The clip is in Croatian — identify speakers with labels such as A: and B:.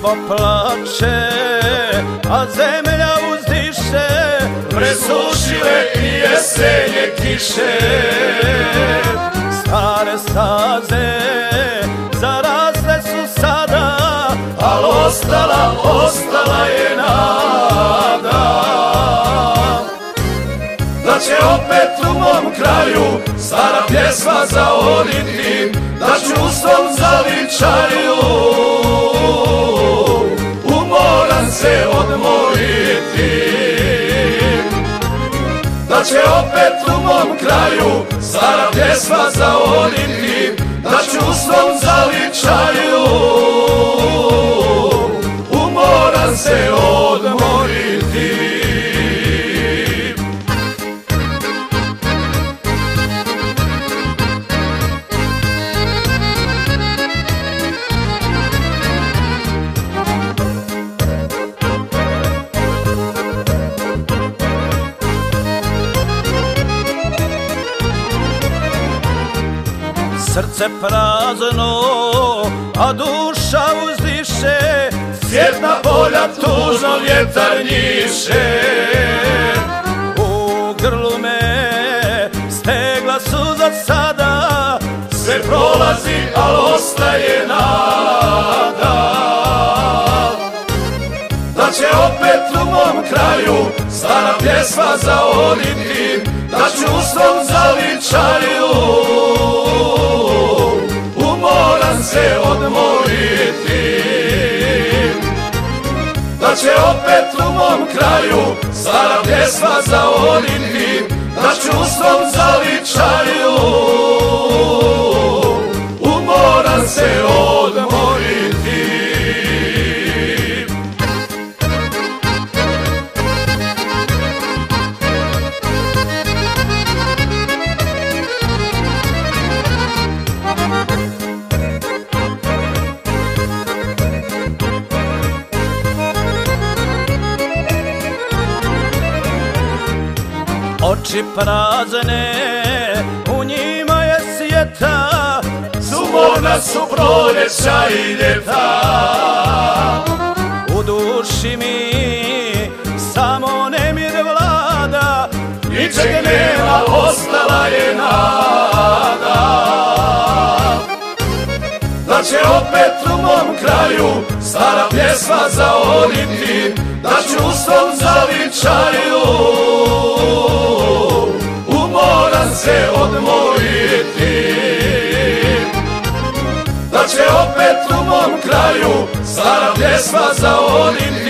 A: Nebo plače, a zemlja uzdiše,
B: presušile i jesenje kiše.
A: Stare staze zarasle su sada,
B: al ostala je nada, da će opet u mom kraju stara pjesma zaoniti, da ću u svom zavičaju umoran se odmoriti, da će opet u mom kraju stara pjesma zaoniti, da ću u svom zavičaju umoran se odmoriti.
A: Srce prazno, a duša uzdiše,
B: Cvjetna polja tužno vjetar njiše.
A: U grlu me stegla suza sada,
B: Sve prolazi, al ostaje nada, da će opet u mom kraju stara pjesma zaoniti, da ću u svom zavičaju umoran se odmoriti, da će opet u mom kraju stara pjesma zaoniti, da ću u svom zavičaju umoran se odmoriti.
A: oči prazne, u njima je sjeta,
B: sumorna su proljeća i ljeta.
A: U duši mi samo nemir vlada,
B: ničeg nema, ostala je nada, da će opet u mom kraju stara pjesma zaoniti, da ću u svom zavičaju umoran se odmoriti, da će opet u mom kraju stara pjesma zaoniti,